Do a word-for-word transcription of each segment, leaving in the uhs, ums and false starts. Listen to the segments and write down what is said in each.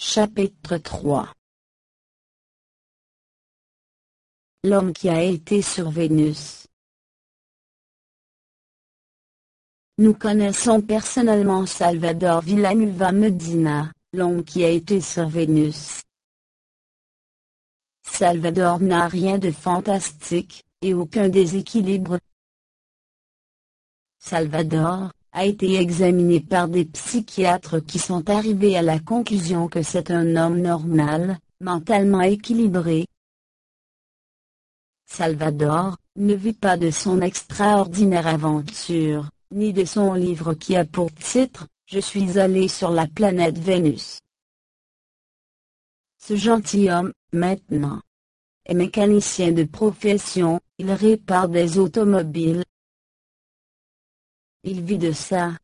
Chapitre trois. L'homme qui a été sur Vénus. Nous connaissons personnellement Salvador Villanueva Medina, l'homme qui a été sur Vénus. Salvador n'a rien de fantastique, et aucun déséquilibre. Salvador a été examiné par des psychiatres qui sont arrivés à la conclusion que c'est un homme normal, mentalement équilibré. Salvador ne vit pas de son extraordinaire aventure, ni de son livre qui a pour titre « Je suis allé sur la planète Vénus ». Ce gentilhomme, maintenant, est mécanicien de profession, il répare des automobiles. Il vit de ça.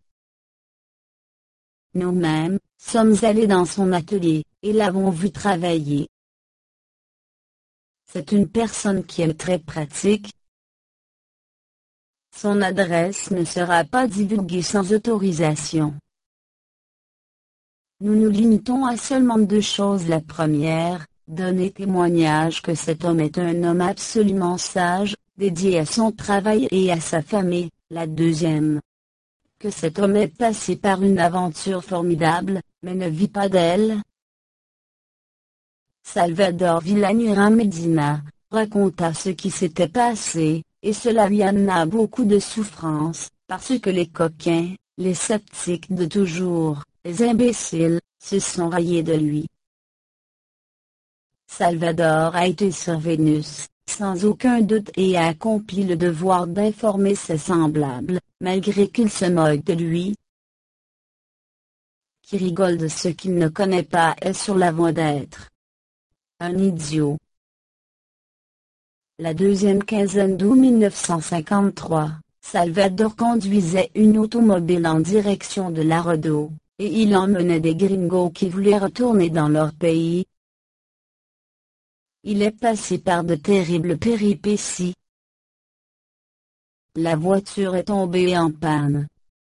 Nous-mêmes, sommes allés dans son atelier, et l'avons vu travailler. C'est une personne qui est très pratique. Son adresse ne sera pas divulguée sans autorisation. Nous nous limitons à seulement deux choses. La première, donner témoignage que cet homme est un homme absolument sage, dédié à son travail et à sa famille. La deuxième, que cet homme est passé par une aventure formidable, mais ne vit pas d'elle. Salvador Villanueva Medina raconta ce qui s'était passé, et cela lui amena beaucoup de souffrance, parce que les coquins, les sceptiques de toujours, les imbéciles, se sont raillés de lui. Salvador a été sur Vénus, sans aucun doute, et a accompli le devoir d'informer ses semblables, malgré qu'il se moque de lui. Qui rigole de ce qu'il ne connaît pas est sur la voie d'être un idiot. La deuxième quinzaine d'août mille neuf cent cinquante-trois, Salvador conduisait une automobile en direction de Laredo, et il emmenait des gringos qui voulaient retourner dans leur pays. Il est passé par de terribles péripéties. La voiture est tombée en panne.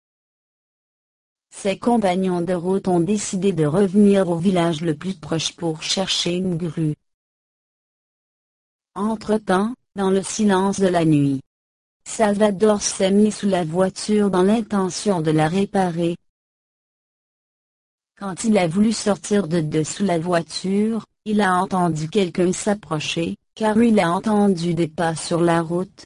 Ses compagnons de route ont décidé de revenir au village le plus proche pour chercher une grue. Entre-temps, dans le silence de la nuit, Salvador s'est mis sous la voiture dans l'intention de la réparer. Quand il a voulu sortir de dessous la voiture, il a entendu quelqu'un s'approcher, car il a entendu des pas sur la route.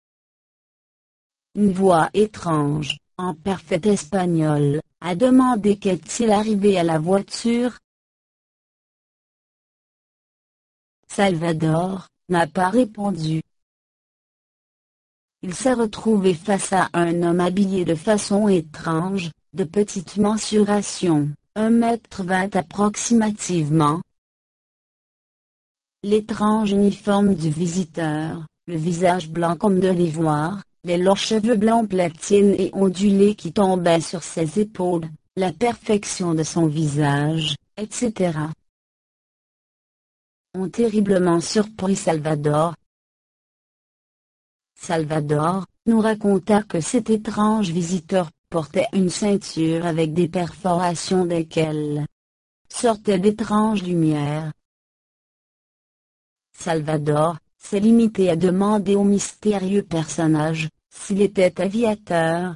Une voix étrange, en parfait espagnol, a demandé qu'est-il arrivé à la voiture. Salvador n'a pas répondu. Il s'est retrouvé face à un homme habillé de façon étrange, de petite mensuration, un mètre vingt approximativement. L'étrange uniforme du visiteur, le visage blanc comme de l'ivoire, les longs cheveux blancs platine et ondulés qui tombaient sur ses épaules, la perfection de son visage, et cetera ont terriblement surpris Salvador. Salvador nous raconta que cet étrange visiteur portait une ceinture avec des perforations desquelles sortaient d'étranges lumières. Salvador s'est limité à demander au mystérieux personnage s'il était aviateur.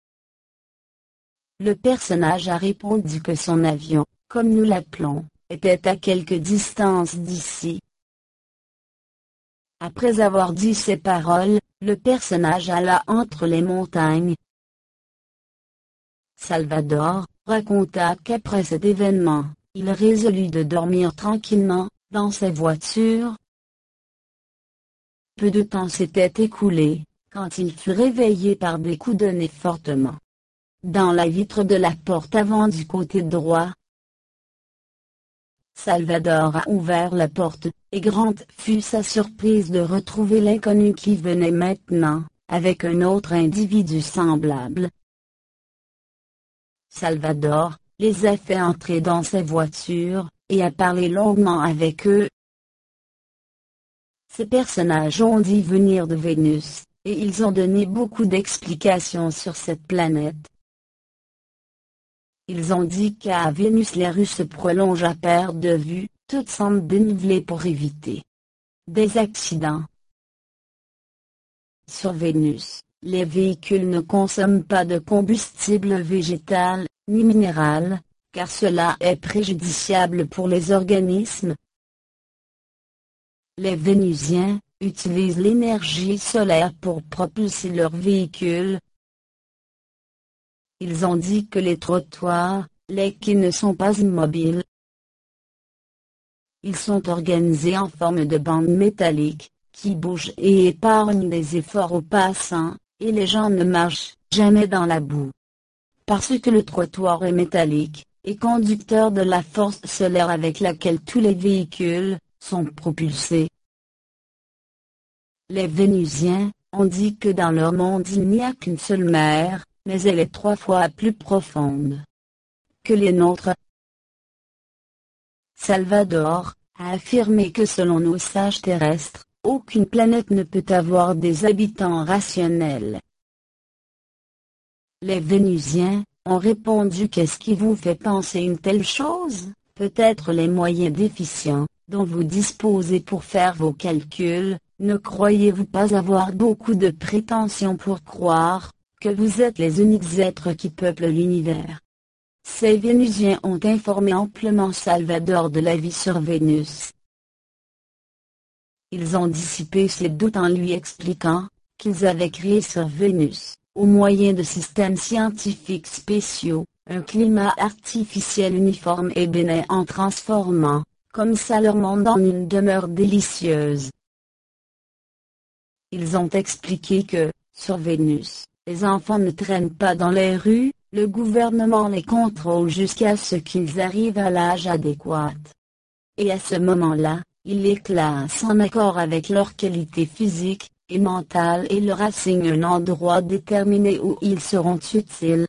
Le personnage a répondu que son avion, comme nous l'appelons, était à quelque distance d'ici. Après avoir dit ces paroles, le personnage alla entre les montagnes. Salvador raconta qu'après cet événement, il résolut de dormir tranquillement, dans sa voiture. Peu de temps s'était écoulé, quand il fut réveillé par des coups donnés fortement dans la vitre de la porte avant du côté droit. Salvador a ouvert la porte, et grande fut sa surprise de retrouver l'inconnu qui venait maintenant, avec un autre individu semblable. Salvador les a fait entrer dans sa voiture, et a parlé longuement avec eux. Ces personnages ont dit venir de Vénus, et ils ont donné beaucoup d'explications sur cette planète. Ils ont dit qu'à Vénus les rues se prolongent à perte de vue, toutes semblent dénivelées pour éviter des accidents. Sur Vénus, les véhicules ne consomment pas de combustible végétal, ni minéral, car cela est préjudiciable pour les organismes. Les Vénusiens utilisent l'énergie solaire pour propulser leurs véhicules. Ils ont dit que les trottoirs, les quais ne sont pas immobiles. Ils sont organisés en forme de bandes métalliques, qui bougent et épargnent des efforts aux passants, et les gens ne marchent jamais dans la boue. Parce que le trottoir est métallique, et conducteur de la force solaire avec laquelle tous les véhicules sont propulsés. Les Vénusiens ont dit que dans leur monde il n'y a qu'une seule mer, mais elle est trois fois plus profonde que les nôtres. Salvador a affirmé que selon nos sages terrestres, aucune planète ne peut avoir des habitants rationnels. Les Vénusiens ont répondu: qu'est-ce qui vous fait penser une telle chose? Peut-être les moyens déficients dont vous disposez pour faire vos calculs. Ne croyez-vous pas avoir beaucoup de prétentions pour croire que vous êtes les uniques êtres qui peuplent l'univers? Ces Vénusiens ont informé amplement Salvador de la vie sur Vénus. Ils ont dissipé ses doutes en lui expliquant qu'ils avaient créé sur Vénus, au moyen de systèmes scientifiques spéciaux, un climat artificiel uniforme et bénin en transformant, comme ça leur monde en une demeure délicieuse. Ils ont expliqué que, sur Vénus, les enfants ne traînent pas dans les rues, le gouvernement les contrôle jusqu'à ce qu'ils arrivent à l'âge adéquat. Et à ce moment-là, il les classe en accord avec leur qualité physique et mentale et leur assigne un endroit déterminé où ils seront utiles.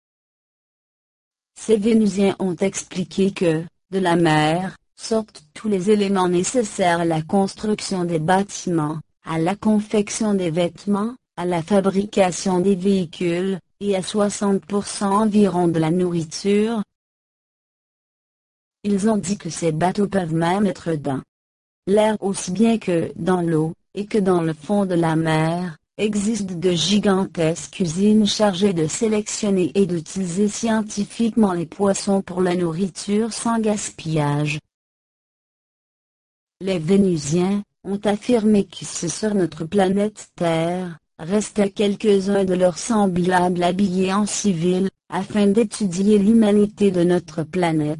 Ces Vénusiens ont expliqué que, de la mer, sortent tous les éléments nécessaires à la construction des bâtiments, à la confection des vêtements, à la fabrication des véhicules, et à soixante pour cent environ de la nourriture. Ils ont dit que ces bateaux peuvent même être dans l'air aussi bien que dans l'eau, et que dans le fond de la mer, existent de gigantesques usines chargées de sélectionner et d'utiliser scientifiquement les poissons pour la nourriture sans gaspillage. Les Vénusiens ont affirmé que sur notre planète Terre, restaient quelques-uns de leurs semblables habillés en civil, afin d'étudier l'humanité de notre planète.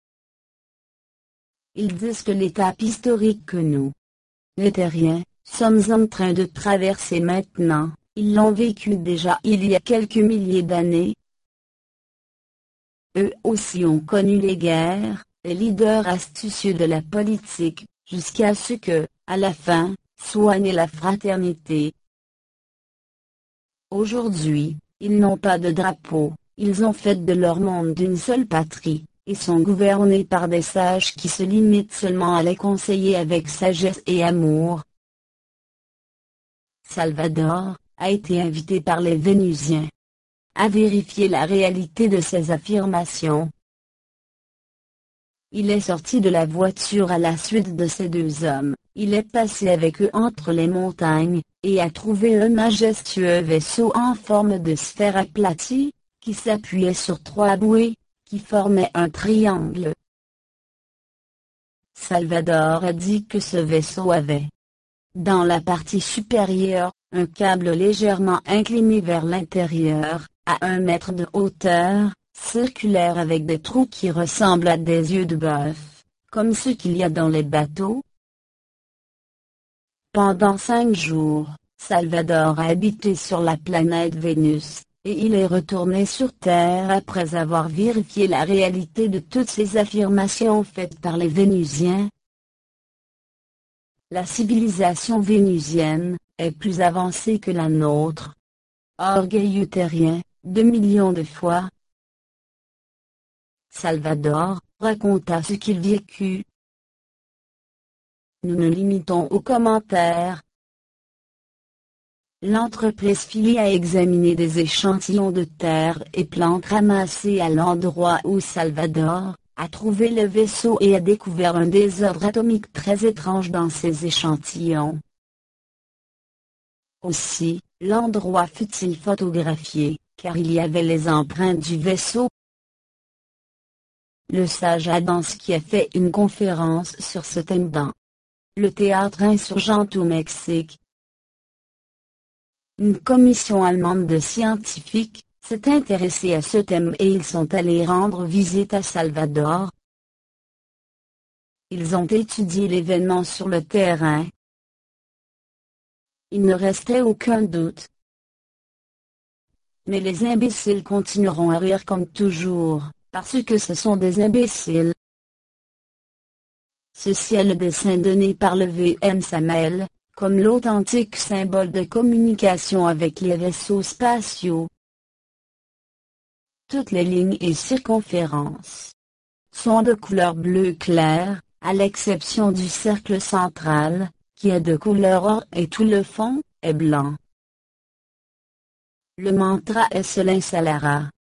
Ils disent que l'étape historique que nous, les terriens, sommes en train de traverser maintenant, ils l'ont vécu déjà il y a quelques milliers d'années. Eux aussi ont connu les guerres, les leaders astucieux de la politique, jusqu'à ce que, à la fin, soit née la fraternité. Aujourd'hui, ils n'ont pas de drapeau, ils ont fait de leur monde d'une seule patrie, et sont gouvernés par des sages qui se limitent seulement à les conseiller avec sagesse et amour. Salvador a été invité par les Vénusiens à vérifier la réalité de ces affirmations. Il est sorti de la voiture à la suite de ces deux hommes, il est passé avec eux entre les montagnes, et a trouvé un majestueux vaisseau en forme de sphère aplatie, qui s'appuyait sur trois bouées, qui formaient un triangle. Salvador a dit que ce vaisseau avait, dans la partie supérieure, un câble légèrement incliné vers l'intérieur, à un mètre de hauteur, circulaire avec des trous qui ressemblent à des yeux de bœuf, comme ceux qu'il y a dans les bateaux. Pendant cinq jours, Salvador a habité sur la planète Vénus, et il est retourné sur Terre après avoir vérifié la réalité de toutes ces affirmations faites par les Vénusiens. La civilisation vénusienne est plus avancée que la nôtre. Orgueilleux terrien, deux millions de fois. Salvador raconta ce qu'il vécut. Nous nous limitons aux commentaires. l'entreprise Philly a examiné des échantillons de terre et plantes ramassés à l'endroit où Salvador a trouvé le vaisseau et a découvert un désordre atomique très étrange dans ces échantillons. Aussi, l'endroit fut-il photographié, car il y avait les empreintes du vaisseau. Le sage Adams qui a fait une conférence sur ce thème dans le théâtre insurgent au Mexique. Une commission allemande de scientifiques s'est intéressée à ce thème et ils sont allés rendre visite à Salvador. Ils ont étudié l'événement sur le terrain. Il ne restait aucun doute. Mais les imbéciles continueront à rire comme toujours, parce que ce sont des imbéciles. Ceci est le dessin donné par le V M Samael, comme l'authentique symbole de communication avec les vaisseaux spatiaux. Toutes les lignes et circonférences sont de couleur bleu clair, à l'exception du cercle central, qui est de couleur or et tout le fond est blanc. Le mantra est Sol Insalara.